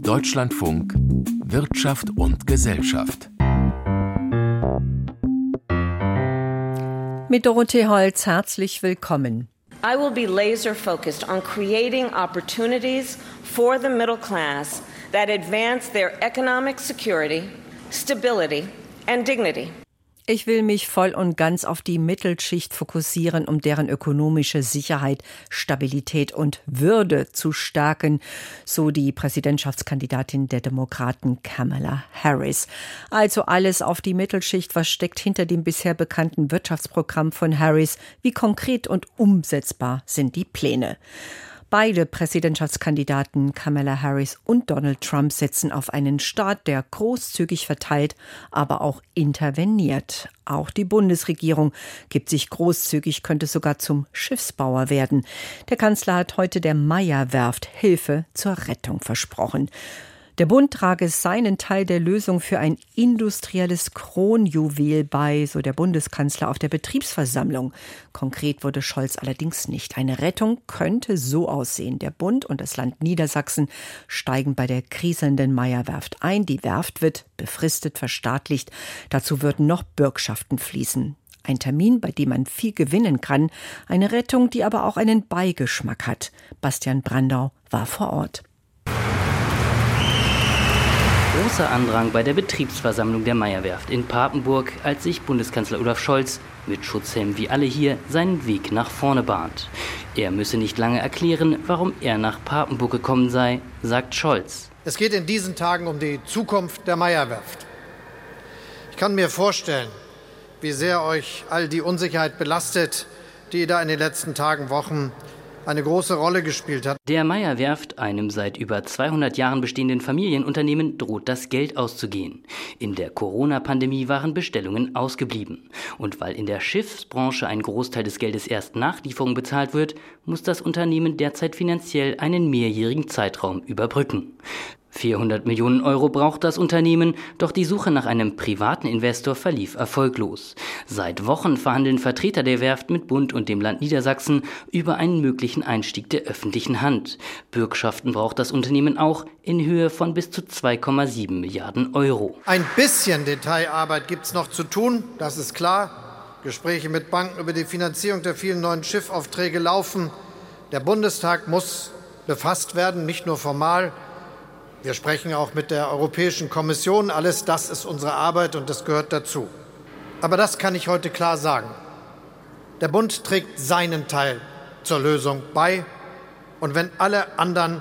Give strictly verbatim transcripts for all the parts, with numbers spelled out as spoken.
Deutschlandfunk Wirtschaft und Gesellschaft. Mit Dorothee Holz herzlich willkommen. I will be laser focused on creating opportunities for the middle class that advance their economic security, stability and dignity. Ich will mich voll und ganz auf die Mittelschicht fokussieren, um deren ökonomische Sicherheit, Stabilität und Würde zu stärken, so die Präsidentschaftskandidatin der Demokraten Kamala Harris. Also alles auf die Mittelschicht. Was steckt hinter dem bisher bekannten Wirtschaftsprogramm von Harris? Wie konkret und umsetzbar sind die Pläne? Beide Präsidentschaftskandidaten Kamala Harris und Donald Trump setzen auf einen Staat, der großzügig verteilt, aber auch interveniert. Auch die Bundesregierung gibt sich großzügig, könnte sogar zum Schiffsbauer werden. Der Kanzler hat heute der Meyer-Werft Hilfe zur Rettung versprochen. Der Bund trage seinen Teil der Lösung für ein industrielles Kronjuwel bei, so der Bundeskanzler auf der Betriebsversammlung. Konkret wurde Scholz allerdings nicht. Eine Rettung könnte so aussehen. Der Bund und das Land Niedersachsen steigen bei der kriselnden Meyer-Werft ein. Die Werft wird befristet verstaatlicht. Dazu würden noch Bürgschaften fließen. Ein Termin, bei dem man viel gewinnen kann. Eine Rettung, die aber auch einen Beigeschmack hat. Bastian Brandau war vor Ort. Großer Andrang bei der Betriebsversammlung der Meyer-Werft in Papenburg, als sich Bundeskanzler Olaf Scholz mit Schutzhelm wie alle hier seinen Weg nach vorne bahnt. Er müsse nicht lange erklären, warum er nach Papenburg gekommen sei, sagt Scholz. Es geht in diesen Tagen um die Zukunft der Meyer-Werft. Ich kann mir vorstellen, wie sehr euch all die Unsicherheit belastet, die da in den letzten Tagen, Wochen eine große Rolle gespielt hat. Der Meyer-Werft, einem seit über zweihundert Jahren bestehenden Familienunternehmen, droht das Geld auszugehen. In der Corona-Pandemie waren Bestellungen ausgeblieben. Und weil in der Schiffsbranche ein Großteil des Geldes erst nach Lieferung bezahlt wird, muss das Unternehmen derzeit finanziell einen mehrjährigen Zeitraum überbrücken. vierhundert Millionen Euro braucht das Unternehmen, doch die Suche nach einem privaten Investor verlief erfolglos. Seit Wochen verhandeln Vertreter der Werft mit Bund und dem Land Niedersachsen über einen möglichen Einstieg der öffentlichen Hand. Bürgschaften braucht das Unternehmen auch in Höhe von bis zu zwei Komma sieben Milliarden Euro. Ein bisschen Detailarbeit gibt es noch zu tun, das ist klar. Gespräche mit Banken über die Finanzierung der vielen neuen Schiffaufträge laufen. Der Bundestag muss befasst werden, nicht nur formal. Wir sprechen auch mit der Europäischen Kommission. Alles das ist unsere Arbeit und das gehört dazu. Aber das kann ich heute klar sagen. Der Bund trägt seinen Teil zur Lösung bei. Und wenn alle anderen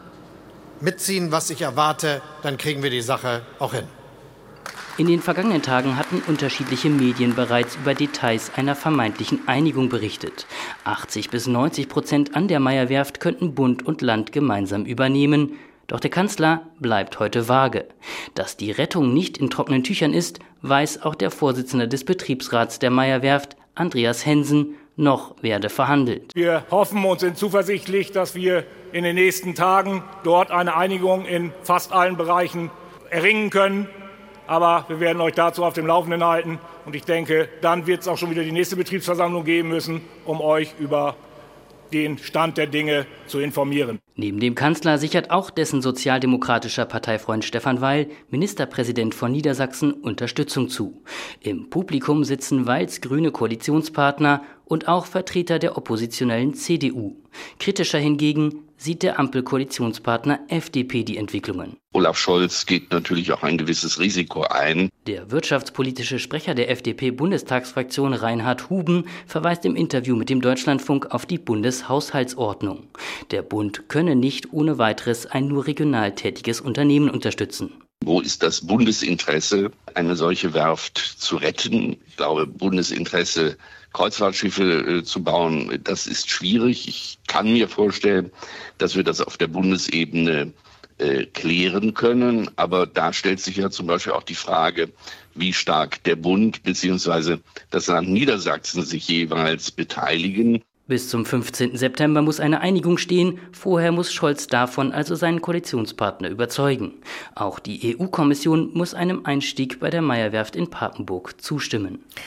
mitziehen, was ich erwarte, dann kriegen wir die Sache auch hin. In den vergangenen Tagen hatten unterschiedliche Medien bereits über Details einer vermeintlichen Einigung berichtet. achtzig bis neunzig Prozent an der Meyer-Werft könnten Bund und Land gemeinsam übernehmen. Doch der Kanzler bleibt heute vage. Dass die Rettung nicht in trockenen Tüchern ist, weiß auch der Vorsitzende des Betriebsrats der Meyer-Werft, Andreas Hensen. Noch werde verhandelt. Wir hoffen und sind zuversichtlich, dass wir in den nächsten Tagen dort eine Einigung in fast allen Bereichen erringen können. Aber wir werden euch dazu auf dem Laufenden halten. Und ich denke, dann wird es auch schon wieder die nächste Betriebsversammlung geben müssen, um euch über den Stand der Dinge zu informieren. Neben dem Kanzler sichert auch dessen sozialdemokratischer Parteifreund Stefan Weil, Ministerpräsident von Niedersachsen, Unterstützung zu. Im Publikum sitzen Weils grüne Koalitionspartner und auch Vertreter der oppositionellen C D U. Kritischer hingegen sieht der Ampelkoalitionspartner F D P die Entwicklungen. Olaf Scholz geht natürlich auch ein gewisses Risiko ein. Der wirtschaftspolitische Sprecher der F D P-Bundestagsfraktion Reinhard Huben verweist im Interview mit dem Deutschlandfunk auf die Bundeshaushaltsordnung. Der Bund könne nicht ohne weiteres ein nur regional tätiges Unternehmen unterstützen. Wo ist das Bundesinteresse, eine solche Werft zu retten? Ich glaube, Bundesinteresse, Kreuzfahrtschiffe äh, zu bauen, das ist schwierig. Ich kann mir vorstellen, dass wir das auf der Bundesebene äh, klären können. Aber da stellt sich ja zum Beispiel auch die Frage, wie stark der Bund bzw. das Land Niedersachsen sich jeweils beteiligen. Bis zum fünfzehnten September muss eine Einigung stehen. Vorher muss Scholz davon also seinen Koalitionspartner überzeugen. Auch die E U-Kommission muss einem Einstieg bei der Meyer-Werft in Papenburg zustimmen.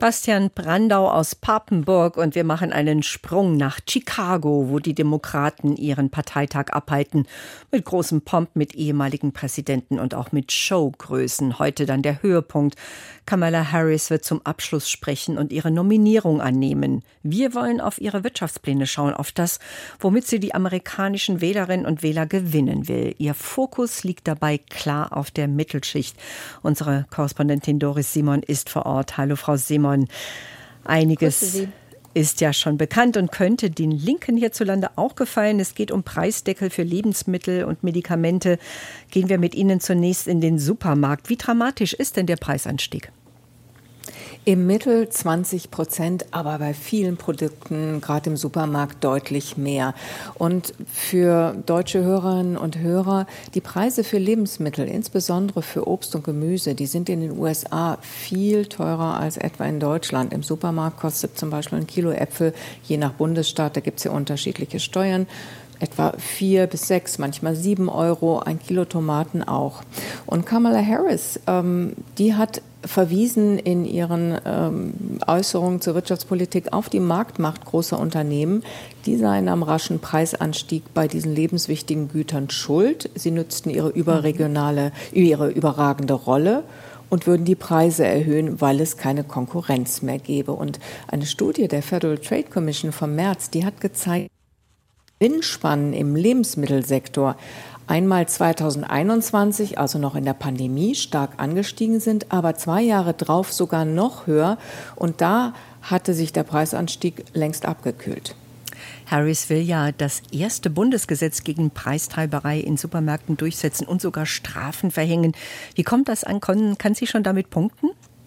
Bastian Brandau aus Papenburg und wir machen einen Sprung nach Chicago, wo die Demokraten ihren Parteitag abhalten. Mit großem Pomp, mit ehemaligen Präsidenten und auch mit Showgrößen. Heute dann der Höhepunkt. Kamala Harris wird zum Abschluss sprechen und ihre Nominierung annehmen. Wir wollen auf ihre Wirtschaftspläne schauen, auf das, womit sie die amerikanischen Wählerinnen und Wähler gewinnen will. Ihr Fokus liegt dabei klar auf der Mittelschicht. Unsere Korrespondentin Doris Simon ist vor Ort. Hallo, Frau Simon. Einiges ist ja schon bekannt und könnte den Linken hierzulande auch gefallen. Es geht um Preisdeckel für Lebensmittel und Medikamente. Gehen wir mit Ihnen zunächst in den Supermarkt. Wie dramatisch ist denn der Preisanstieg? Im Mittel zwanzig Prozent, aber bei vielen Produkten, gerade im Supermarkt, deutlich mehr. Und für deutsche Hörerinnen und Hörer, die Preise für Lebensmittel, insbesondere für Obst und Gemüse, die sind in den U S A viel teurer als etwa in Deutschland. Im Supermarkt kostet zum Beispiel ein Kilo Äpfel, je nach Bundesstaat, da gibt es ja unterschiedliche Steuern, etwa vier bis sechs, manchmal sieben Euro, ein Kilo Tomaten auch. Und Kamala Harris, ähm, die hat verwiesen in ihren ähm, Äußerungen zur Wirtschaftspolitik auf die Marktmacht großer Unternehmen. Die seien am raschen Preisanstieg bei diesen lebenswichtigen Gütern schuld. Sie nützten ihre überregionale, ihre überragende Rolle und würden die Preise erhöhen, weil es keine Konkurrenz mehr gäbe. Und eine Studie der Federal Trade Commission vom März, die hat gezeigt, Gewinnspannen im Lebensmittelsektor einmal zweitausendeinundzwanzig, also noch in der Pandemie, stark angestiegen sind, aber zwei Jahre drauf sogar noch höher. Und da hatte sich der Preisanstieg längst abgekühlt. Harris will ja das erste Bundesgesetz gegen Preistreiberei in Supermärkten durchsetzen und sogar Strafen verhängen. Wie kommt das an? Kann sie schon damit punkten?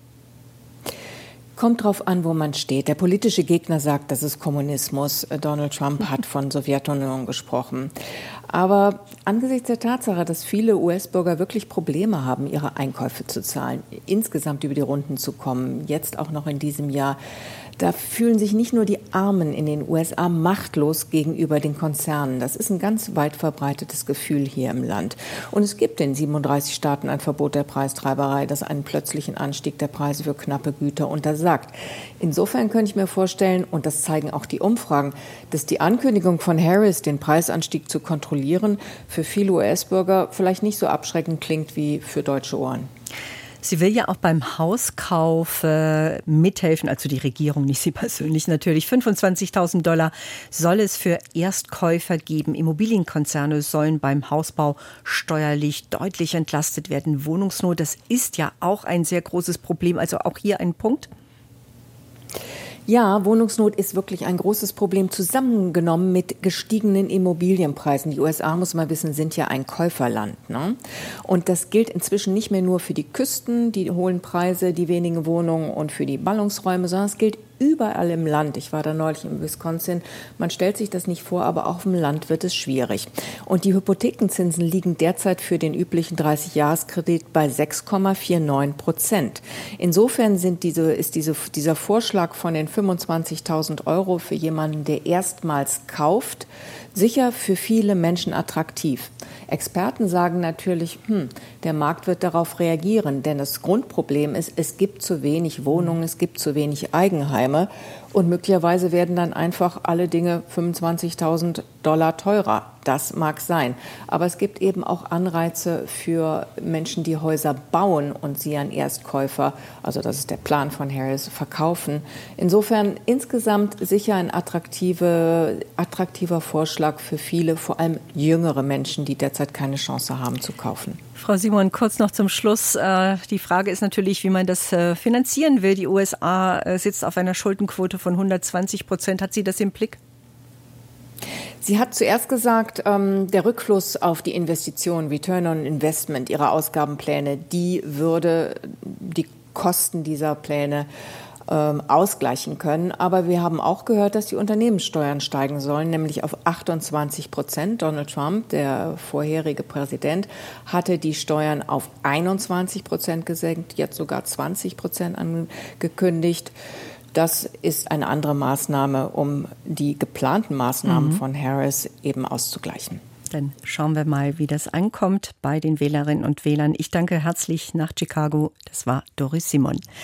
Kommt drauf an, wo man steht. Der politische Gegner sagt, das ist Kommunismus. Donald Trump hat von Sowjetunion gesprochen. Aber angesichts der Tatsache, dass viele U S-Bürger wirklich Probleme haben, ihre Einkäufe zu zahlen, insgesamt über die Runden zu kommen, jetzt auch noch in diesem Jahr, da fühlen sich nicht nur die Armen in den U S A machtlos gegenüber den Konzernen. Das ist ein ganz weit verbreitetes Gefühl hier im Land. Und es gibt in siebenunddreißig Staaten ein Verbot der Preistreiberei, das einen plötzlichen Anstieg der Preise für knappe Güter untersagt. Insofern könnte ich mir vorstellen, und das zeigen auch die Umfragen, dass die Ankündigung von Harris, den Preisanstieg zu kontrollieren, für viele U S-Bürger vielleicht nicht so abschreckend klingt wie für deutsche Ohren. Sie will ja auch beim Hauskauf äh, mithelfen, also die Regierung, nicht Sie persönlich natürlich. fünfundzwanzigtausend Dollar soll es für Erstkäufer geben. Immobilienkonzerne sollen beim Hausbau steuerlich deutlich entlastet werden. Wohnungsnot, das ist ja auch ein sehr großes Problem. Also auch hier ein Punkt. Ja, Wohnungsnot ist wirklich ein großes Problem, zusammengenommen mit gestiegenen Immobilienpreisen. Die U S A, muss man wissen, sind ja ein Käuferland, ne? Und das gilt inzwischen nicht mehr nur für die Küsten, die hohen Preise, die wenigen Wohnungen und für die Ballungsräume, sondern es gilt überall im Land. Ich war da neulich in Wisconsin. Man stellt sich das nicht vor, aber auch im Land wird es schwierig. Und die Hypothekenzinsen liegen derzeit für den üblichen dreißig-Jahres-Kredit bei sechs Komma neunundvierzig Prozent. Insofern sind diese, ist diese, dieser Vorschlag von den fünfundzwanzigtausend Euro für jemanden, der erstmals kauft, sicher für viele Menschen attraktiv. Experten sagen natürlich, hm, der Markt wird darauf reagieren, denn das Grundproblem ist, es gibt zu wenig Wohnungen, es gibt zu wenig Eigenheime und möglicherweise werden dann einfach alle Dinge fünfundzwanzigtausend Dollar teurer. Das mag sein. Aber es gibt eben auch Anreize für Menschen, die Häuser bauen und sie an Erstkäufer, also das ist der Plan von Harris, verkaufen. Insofern insgesamt sicher ein attraktive, attraktiver Vorschlag für viele, vor allem jüngere Menschen, die derzeit keine Chance haben zu kaufen. Frau Simon, kurz noch zum Schluss. Die Frage ist natürlich, wie man das finanzieren will. Die U S A sitzt auf einer Schuldenquote von hundertzwanzig Prozent. Hat sie das im Blick? Sie hat zuerst gesagt, ähm, der Rückfluss auf die Investition, Return on Investment, ihrer Ausgabenpläne, die würde die Kosten dieser Pläne ähm, ausgleichen können. Aber wir haben auch gehört, dass die Unternehmenssteuern steigen sollen, nämlich auf achtundzwanzig Prozent. Donald Trump, der vorherige Präsident, hatte die Steuern auf einundzwanzig Prozent gesenkt, jetzt sogar zwanzig Prozent angekündigt. Das ist eine andere Maßnahme, um die geplanten Maßnahmen mhm. von Harris eben auszugleichen. Dann schauen wir mal, wie das ankommt bei den Wählerinnen und Wählern. Ich danke herzlich nach Chicago. Das war Doris Simon.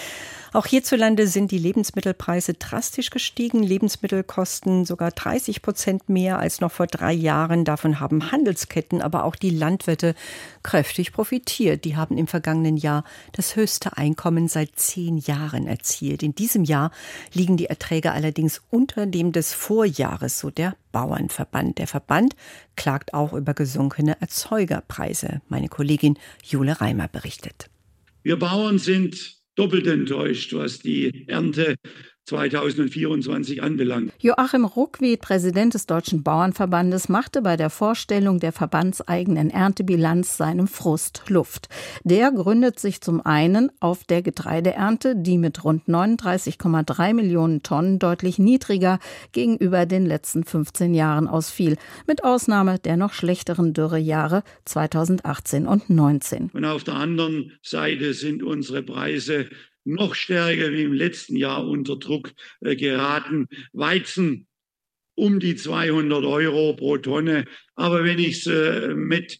Auch hierzulande sind die Lebensmittelpreise drastisch gestiegen. Lebensmittel kosten sogar dreißig Prozent mehr als noch vor drei Jahren. Davon haben Handelsketten, aber auch die Landwirte kräftig profitiert. Die haben im vergangenen Jahr das höchste Einkommen seit zehn Jahren erzielt. In diesem Jahr liegen die Erträge allerdings unter dem des Vorjahres, so der Bauernverband. Der Verband klagt auch über gesunkene Erzeugerpreise. Meine Kollegin Jule Reimer berichtet. Wir Bauern sind doppelt enttäuscht, was die Ernte zweitausendvierundzwanzig anbelangt. Joachim Ruckwied, Präsident des Deutschen Bauernverbandes, machte bei der Vorstellung der verbandseigenen Erntebilanz seinem Frust Luft. Der gründet sich zum einen auf der Getreideernte, die mit rund neununddreißig Komma drei Millionen Tonnen deutlich niedriger gegenüber den letzten fünfzehn Jahren ausfiel, mit Ausnahme der noch schlechteren Dürrejahre zweitausendachtzehn und neunzehn. Und auf der anderen Seite sind unsere Preise noch stärker wie im letzten Jahr unter Druck äh, geraten. Weizen um die zweihundert Euro pro Tonne. Aber wenn ich es äh, mit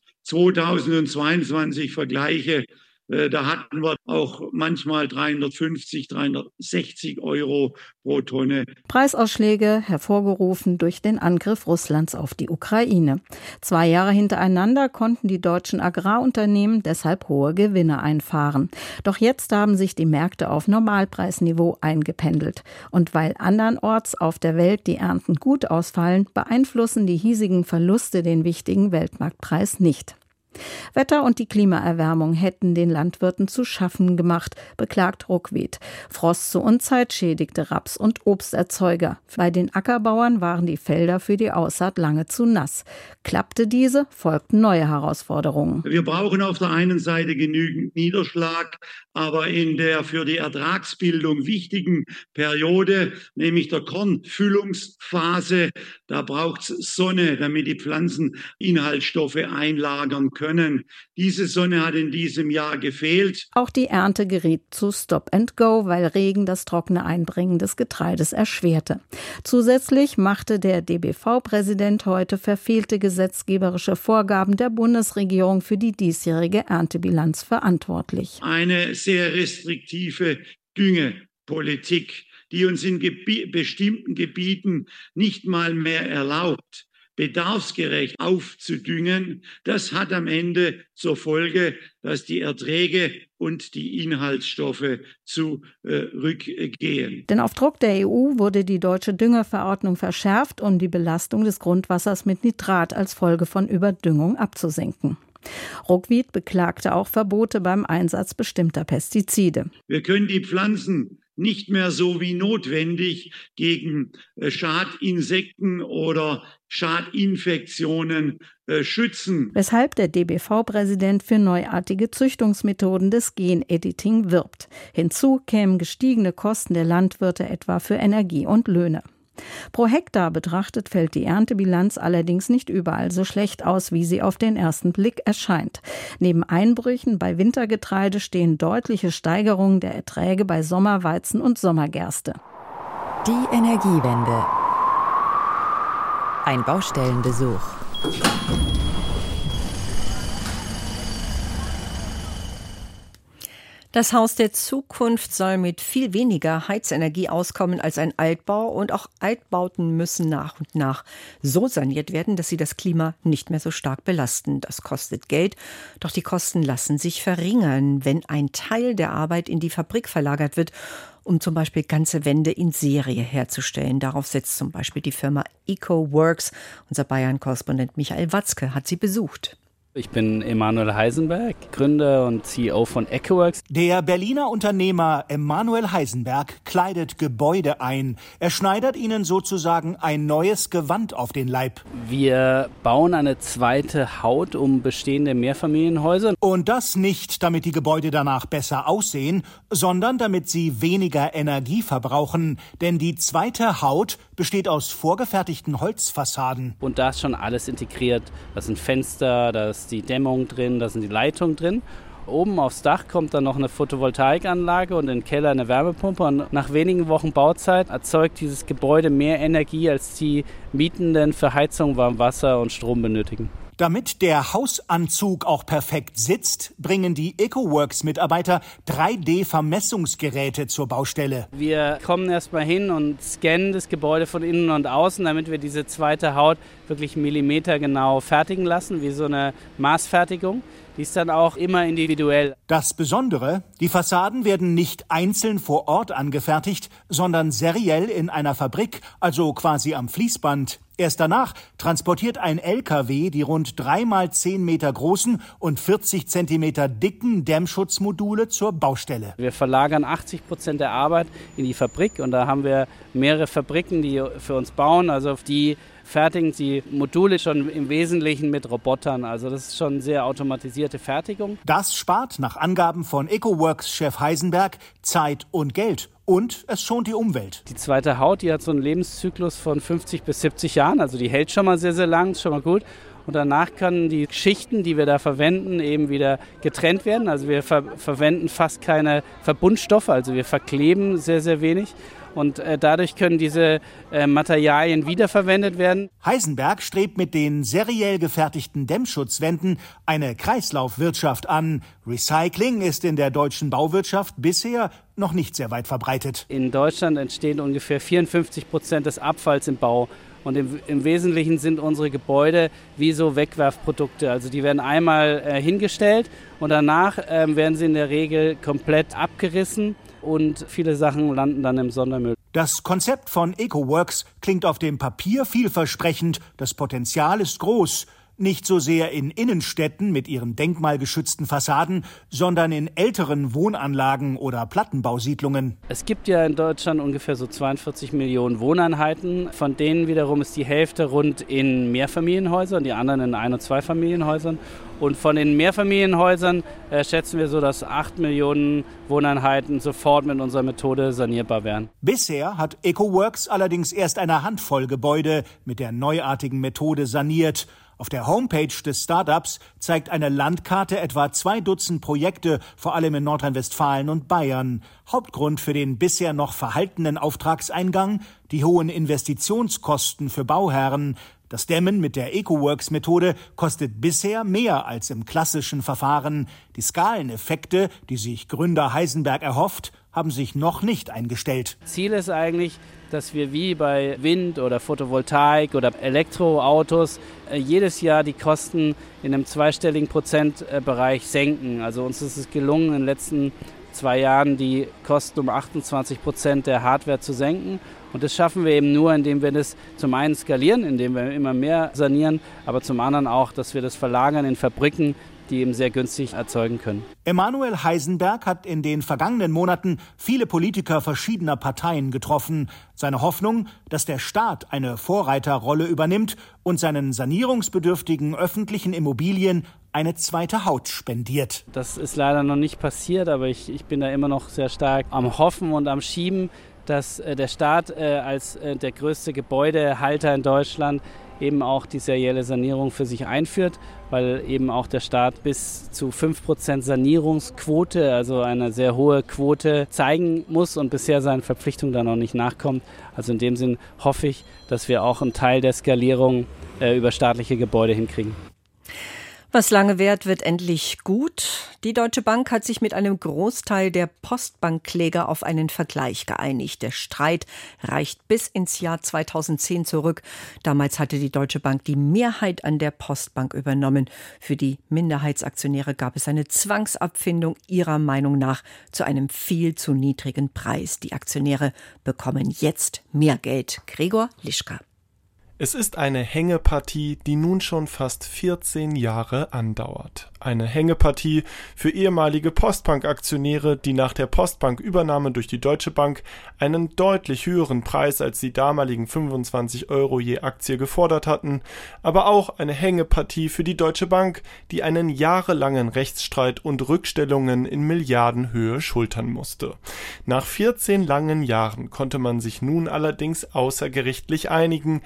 zweitausendzweiundzwanzig vergleiche, äh, da hatten wir auch manchmal dreihundertfünfzig, dreihundertsechzig Euro pro Tonne. Preisausschläge hervorgerufen durch den Angriff Russlands auf die Ukraine. Zwei Jahre hintereinander konnten die deutschen Agrarunternehmen deshalb hohe Gewinne einfahren. Doch jetzt haben sich die Märkte auf Normalpreisniveau eingependelt. Und weil andernorts auf der Welt die Ernten gut ausfallen, beeinflussen die hiesigen Verluste den wichtigen Weltmarktpreis nicht. Wetter und die Klimaerwärmung hätten den Landwirten zu schaffen gemacht, beklagt Ruckwied. Frost zur Unzeit schädigte Raps- und Obsterzeuger. Bei den Ackerbauern waren die Felder für die Aussaat lange zu nass. Klappte diese, folgten neue Herausforderungen. Wir brauchen auf der einen Seite genügend Niederschlag, aber in der für die Ertragsbildung wichtigen Periode, nämlich der Kornfüllungsphase, da braucht es Sonne, damit die Pflanzen Inhaltsstoffe einlagern können. Diese Sonne hat in diesem Jahr gefehlt. Auch die Ernte geriet zu Stop and Go, weil Regen das trockene Einbringen des Getreides erschwerte. Zusätzlich machte der D B V-Präsident heute verfehlte gesetzgeberische Vorgaben der Bundesregierung für die diesjährige Erntebilanz verantwortlich. Eine sehr restriktive Düngepolitik, die uns in Gebi- bestimmten Gebieten nicht mal mehr erlaubt, bedarfsgerecht aufzudüngen, das hat am Ende zur Folge, dass die Erträge und die Inhaltsstoffe zurückgehen. Denn auf Druck der E U wurde die deutsche Düngeverordnung verschärft, um die Belastung des Grundwassers mit Nitrat als Folge von Überdüngung abzusenken. Ruckwied beklagte auch Verbote beim Einsatz bestimmter Pestizide. Wir können die Pflanzen nicht mehr so wie notwendig gegen Schadinsekten oder Schadinfektionen äh, schützen. Weshalb der D B V-Präsident für neuartige Züchtungsmethoden des Genediting wirbt. Hinzu kämen gestiegene Kosten der Landwirte etwa für Energie und Löhne. Pro Hektar betrachtet fällt die Erntebilanz allerdings nicht überall so schlecht aus, wie sie auf den ersten Blick erscheint. Neben Einbrüchen bei Wintergetreide stehen deutliche Steigerungen der Erträge bei Sommerweizen und Sommergerste. Die Energiewende. Ein Baustellenbesuch. Das Haus der Zukunft soll mit viel weniger Heizenergie auskommen als ein Altbau, und auch Altbauten müssen nach und nach so saniert werden, dass sie das Klima nicht mehr so stark belasten. Das kostet Geld, doch die Kosten lassen sich verringern, wenn ein Teil der Arbeit in die Fabrik verlagert wird, um zum Beispiel ganze Wände in Serie herzustellen. Darauf setzt zum Beispiel die Firma EcoWorks. Unser Bayern-Korrespondent Michael Watzke hat sie besucht. Ich bin Emanuel Heisenberg, Gründer und C E O von EcoWorks. Der Berliner Unternehmer Emanuel Heisenberg kleidet Gebäude ein. Er schneidert ihnen sozusagen ein neues Gewand auf den Leib. Wir bauen eine zweite Haut um bestehende Mehrfamilienhäuser. Und das nicht, damit die Gebäude danach besser aussehen, sondern damit sie weniger Energie verbrauchen. Denn die zweite Haut besteht aus vorgefertigten Holzfassaden. Und da ist schon alles integriert. Das sind Fenster, da ist die Dämmung drin, da sind die Leitungen drin. Oben aufs Dach kommt dann noch eine Photovoltaikanlage und im Keller eine Wärmepumpe. Und nach wenigen Wochen Bauzeit erzeugt dieses Gebäude mehr Energie, als die Mietenden für Heizung, Warmwasser und Strom benötigen. Damit der Hausanzug auch perfekt sitzt, bringen die EcoWorks-Mitarbeiter drei D Vermessungsgeräte zur Baustelle. Wir kommen erstmal hin und scannen das Gebäude von innen und außen, damit wir diese zweite Haut wirklich millimetergenau fertigen lassen, wie so eine Maßfertigung. Die ist dann auch immer individuell. Das Besondere, die Fassaden werden nicht einzeln vor Ort angefertigt, sondern seriell in einer Fabrik, also quasi am Fließband. Erst danach transportiert ein L K W die rund drei mal zehn Meter großen und vierzig Zentimeter dicken Dämmschutzmodule zur Baustelle. Wir verlagern achtzig Prozent der Arbeit in die Fabrik und da haben wir mehrere Fabriken, die für uns bauen, also die fertigen die Module schon im Wesentlichen mit Robotern. Also das ist schon sehr automatisierte Fertigung. Das spart nach Angaben von EcoWorks-Chef Heisenberg Zeit und Geld. Und es schont die Umwelt. Die zweite Haut, die hat so einen Lebenszyklus von fünfzig bis siebzig Jahren. Also die hält schon mal sehr, sehr lang, ist schon mal gut. Und danach können die Schichten, die wir da verwenden, eben wieder getrennt werden. Also wir ver- verwenden fast keine Verbundstoffe, also wir verkleben sehr, sehr wenig. Und äh, dadurch können diese äh, Materialien wiederverwendet werden. Heisenberg strebt mit den seriell gefertigten Dämmschutzwänden eine Kreislaufwirtschaft an. Recycling ist in der deutschen Bauwirtschaft bisher noch nicht sehr weit verbreitet. In Deutschland entstehen ungefähr vierundfünfzig Prozent des Abfalls im Bau. Und im, im Wesentlichen sind unsere Gebäude wie so Wegwerfprodukte. Also die werden einmal äh, hingestellt und danach äh, werden sie in der Regel komplett abgerissen. Und viele Sachen landen dann im Sondermüll. Das Konzept von EcoWorks klingt auf dem Papier vielversprechend. Das Potenzial ist groß. Nicht so sehr in Innenstädten mit ihren denkmalgeschützten Fassaden, sondern in älteren Wohnanlagen oder Plattenbausiedlungen. Es gibt ja in Deutschland ungefähr so zweiundvierzig Millionen Wohneinheiten. Von denen wiederum ist die Hälfte rund in Mehrfamilienhäusern, die anderen in Ein- und Zweifamilienhäusern. Und von den Mehrfamilienhäusern äh, schätzen wir so, dass acht Millionen Wohneinheiten sofort mit unserer Methode sanierbar wären. Bisher hat EcoWorks allerdings erst eine Handvoll Gebäude mit der neuartigen Methode saniert. Auf der Homepage des Startups zeigt eine Landkarte etwa zwei Dutzend Projekte, vor allem in Nordrhein-Westfalen und Bayern. Hauptgrund für den bisher noch verhaltenen Auftragseingang: die hohen Investitionskosten für Bauherren. Das Dämmen mit der EcoWorks-Methode kostet bisher mehr als im klassischen Verfahren. Die Skaleneffekte, die sich Gründer Heisenberg erhofft, haben sich noch nicht eingestellt. Ziel ist eigentlich, dass wir wie bei Wind oder Photovoltaik oder Elektroautos äh, jedes Jahr die Kosten in einem zweistelligen Prozentbereich senken. Also uns ist es gelungen, in den letzten zwei Jahren die Kosten um achtundzwanzig Prozent der Hardware zu senken. Und das schaffen wir eben nur, indem wir das zum einen skalieren, indem wir immer mehr sanieren, aber zum anderen auch, dass wir das verlagern in Fabriken, die eben sehr günstig erzeugen können. Emanuel Heisenberg hat in den vergangenen Monaten viele Politiker verschiedener Parteien getroffen. Seine Hoffnung, dass der Staat eine Vorreiterrolle übernimmt und seinen sanierungsbedürftigen öffentlichen Immobilien eine zweite Haut spendiert. Das ist leider noch nicht passiert, aber ich, ich bin da immer noch sehr stark am Hoffen und am Schieben, dass äh, der Staat äh, als äh, der größte Gebäudehalter in Deutschland eben auch die serielle Sanierung für sich einführt, weil eben auch der Staat bis zu fünf Prozent Sanierungsquote, also eine sehr hohe Quote, zeigen muss und bisher seinen Verpflichtungen da noch nicht nachkommt. Also in dem Sinn hoffe ich, dass wir auch einen Teil der Skalierung äh, über staatliche Gebäude hinkriegen. Was lange währt, wird endlich gut. Die Deutsche Bank hat sich mit einem Großteil der Postbankkläger auf einen Vergleich geeinigt. Der Streit reicht bis ins Jahr zweitausendzehn zurück. Damals hatte die Deutsche Bank die Mehrheit an der Postbank übernommen. Für die Minderheitsaktionäre gab es eine Zwangsabfindung ihrer Meinung nach zu einem viel zu niedrigen Preis. Die Aktionäre bekommen jetzt mehr Geld. Gregor Lischka. Es ist eine Hängepartie, die nun schon fast vierzehn Jahre andauert. Eine Hängepartie für ehemalige Postbank-Aktionäre, die nach der Postbank-Übernahme durch die Deutsche Bank einen deutlich höheren Preis als die damaligen fünfundzwanzig Euro je Aktie gefordert hatten, aber auch eine Hängepartie für die Deutsche Bank, die einen jahrelangen Rechtsstreit und Rückstellungen in Milliardenhöhe schultern musste. Nach vierzehn langen Jahren konnte man sich nun allerdings außergerichtlich einigen, teils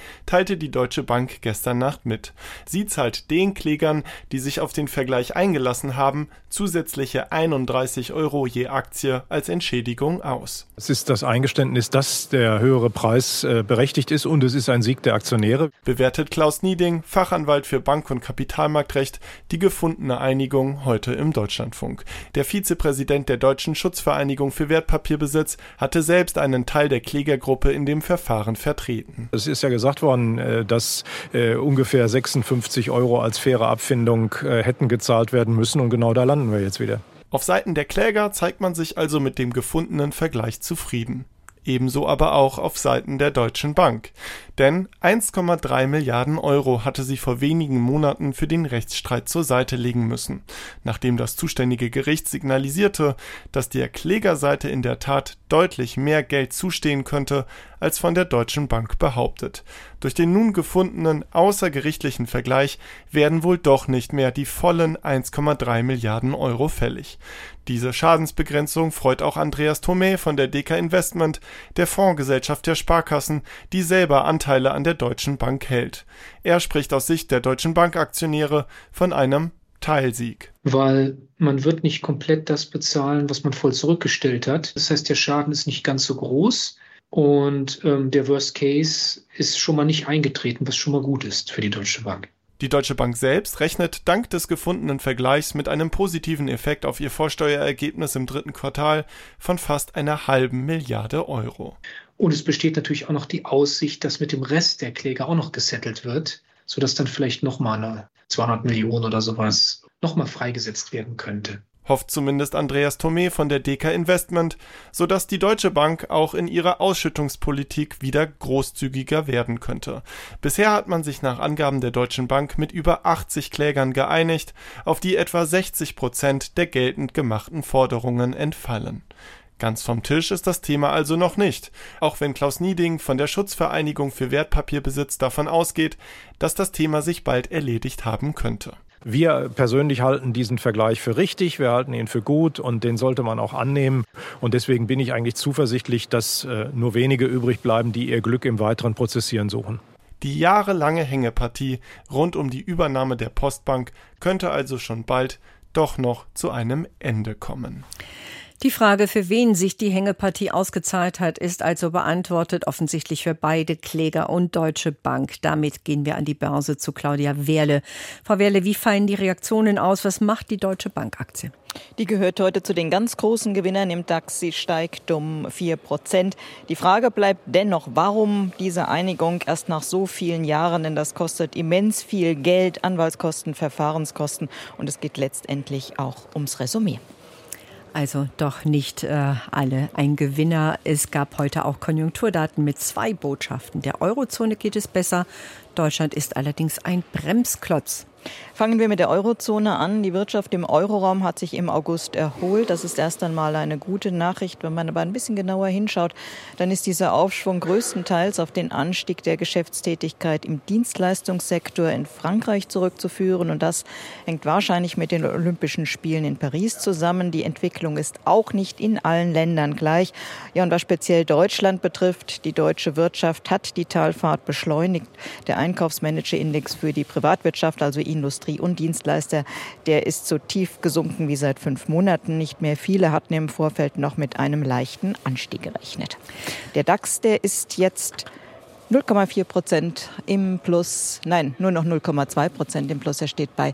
teilte die Deutsche Bank gestern Nacht mit. Sie zahlt den Klägern, die sich auf den Vergleich eingelassen haben, zusätzliche einunddreißig Euro je Aktie als Entschädigung aus. Es ist das Eingeständnis, dass der höhere Preis äh, berechtigt ist und es ist ein Sieg der Aktionäre. Bewertet Klaus Nieding, Fachanwalt für Bank- und Kapitalmarktrecht, die gefundene Einigung heute im Deutschlandfunk. Der Vizepräsident der Deutschen Schutzvereinigung für Wertpapierbesitz hatte selbst einen Teil der Klägergruppe in dem Verfahren vertreten. Es ist ja gesagt worden, dass äh, ungefähr sechsundfünfzig Euro als faire Abfindung äh, hätten gezahlt werden müssen und genau da landen wir jetzt wieder. Auf Seiten der Kläger zeigt man sich also mit dem gefundenen Vergleich zufrieden. Ebenso aber auch auf Seiten der Deutschen Bank. Denn eins Komma drei Milliarden Euro hatte sie vor wenigen Monaten für den Rechtsstreit zur Seite legen müssen, nachdem das zuständige Gericht signalisierte, dass der Klägerseite in der Tat deutlich mehr Geld zustehen könnte, als von der Deutschen Bank behauptet. Durch den nun gefundenen außergerichtlichen Vergleich werden wohl doch nicht mehr die vollen eins Komma drei Milliarden Euro fällig. Diese Schadensbegrenzung freut auch Andreas Thomé von der Deka Investment, der Fondsgesellschaft der Sparkassen, die selber Anteile an der Deutschen Bank hält. Er spricht aus Sicht der Deutschen Bank-Aktionäre von einem Teilsieg. Weil man wird nicht komplett das bezahlen, was man voll zurückgestellt hat. Das heißt, der Schaden ist nicht ganz so groß und ähm, der Worst Case ist schon mal nicht eingetreten, was schon mal gut ist für die Deutsche Bank. Die Deutsche Bank selbst rechnet dank des gefundenen Vergleichs mit einem positiven Effekt auf ihr Vorsteuerergebnis im dritten Quartal von fast einer halben Milliarde Euro. Und es besteht natürlich auch noch die Aussicht, dass mit dem Rest der Kläger auch noch gesettelt wird, sodass dann vielleicht nochmal eine zweihundert Millionen oder sowas nochmal freigesetzt werden könnte. Hofft zumindest Andreas Thomé von der Deka Investment, sodass die Deutsche Bank auch in ihrer Ausschüttungspolitik wieder großzügiger werden könnte. Bisher hat man sich nach Angaben der Deutschen Bank mit über achtzig Klägern geeinigt, auf die etwa sechzig Prozent der geltend gemachten Forderungen entfallen. Ganz vom Tisch ist das Thema also noch nicht, auch wenn Klaus Nieding von der Schutzvereinigung für Wertpapierbesitz davon ausgeht, dass das Thema sich bald erledigt haben könnte. Wir persönlich halten diesen Vergleich für richtig, wir halten ihn für gut und den sollte man auch annehmen. Und deswegen bin ich eigentlich zuversichtlich, dass äh, nur wenige übrig bleiben, die ihr Glück im weiteren Prozessieren suchen. Die jahrelange Hängepartie rund um die Übernahme der Postbank könnte also schon bald doch noch zu einem Ende kommen. Die Frage, für wen sich die Hängepartie ausgezahlt hat, ist also beantwortet, offensichtlich für beide Kläger und Deutsche Bank. Damit gehen wir an die Börse zu Claudia Wehrle. Frau Wehrle, wie fallen die Reaktionen aus? Was macht die Deutsche Bank-Aktie? Die gehört heute zu den ganz großen Gewinnern im DAX. Sie steigt um vier Prozent. Die Frage bleibt dennoch, warum diese Einigung erst nach so vielen Jahren? Denn das kostet immens viel Geld, Anwaltskosten, Verfahrenskosten. Und es geht letztendlich auch ums Resümee. Also doch nicht äh, alle ein Gewinner. Es gab heute auch Konjunkturdaten mit zwei Botschaften. Der Eurozone geht es besser. Deutschland ist allerdings ein Bremsklotz. Fangen wir mit der Eurozone an. Die Wirtschaft im Euroraum hat sich im August erholt. Das ist erst einmal eine gute Nachricht. Wenn man aber ein bisschen genauer hinschaut, dann ist dieser Aufschwung größtenteils auf den Anstieg der Geschäftstätigkeit im Dienstleistungssektor in Frankreich zurückzuführen. Und das hängt wahrscheinlich mit den Olympischen Spielen in Paris zusammen. Die Entwicklung ist auch nicht in allen Ländern gleich. Ja, und was speziell Deutschland betrifft, die deutsche Wirtschaft hat die Talfahrt beschleunigt. Der Einkaufsmanagerindex für die Privatwirtschaft, also Industrie und Dienstleister, der ist so tief gesunken wie seit fünf Monaten nicht mehr. Viele hatten im Vorfeld noch mit einem leichten Anstieg gerechnet. Der DAX, der ist jetzt null Komma vier Prozent im Plus, nein, nur noch null Komma zwei Prozent im Plus. Er steht bei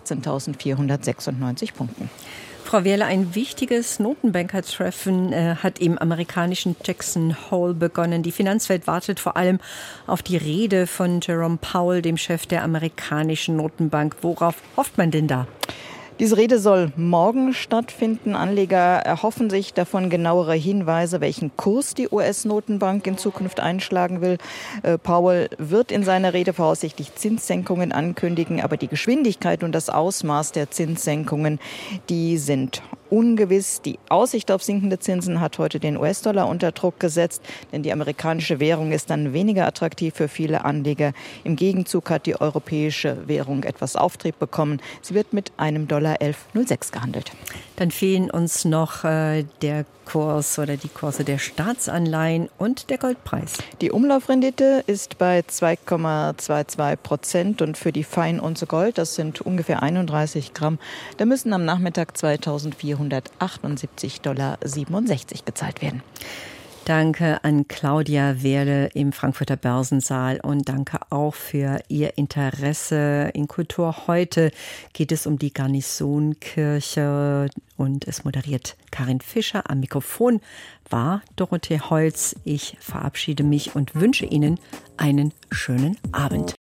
achtzehntausendvierhundertsechsundneunzig Punkten. Frau Wehrle, ein wichtiges Notenbankertreffen äh, hat im amerikanischen Jackson Hole begonnen. Die Finanzwelt wartet vor allem auf die Rede von Jerome Powell, dem Chef der amerikanischen Notenbank. Worauf hofft man denn da? Diese Rede soll morgen stattfinden. Anleger erhoffen sich davon genauere Hinweise, welchen Kurs die U S-Notenbank in Zukunft einschlagen will. Äh, Powell wird in seiner Rede voraussichtlich Zinssenkungen ankündigen, aber die Geschwindigkeit und das Ausmaß der Zinssenkungen, die sind ungewiss. Die Aussicht auf sinkende Zinsen hat heute den U S-Dollar unter Druck gesetzt, denn die amerikanische Währung ist dann weniger attraktiv für viele Anleger. Im Gegenzug hat die europäische Währung etwas Auftrieb bekommen. Sie wird mit einem Dollar elf Komma null sechs gehandelt. Dann fehlen uns noch äh, der Kurs oder die Kurse der Staatsanleihen und der Goldpreis. Die Umlaufrendite ist bei zwei Komma zweiundzwanzig Prozent und für die Feinunze Gold, das sind ungefähr einunddreißig Gramm, da müssen am Nachmittag zweitausendvierhundertachtundsiebzig Komma siebenundsechzig Dollar gezahlt werden. Danke an Claudia Wehrle im Frankfurter Börsensaal und danke auch für Ihr Interesse in Kultur. Heute geht es um die Garnisonkirche und es moderiert Karin Fischer. Am Mikrofon war Dorothee Holz. Ich verabschiede mich und wünsche Ihnen einen schönen Abend.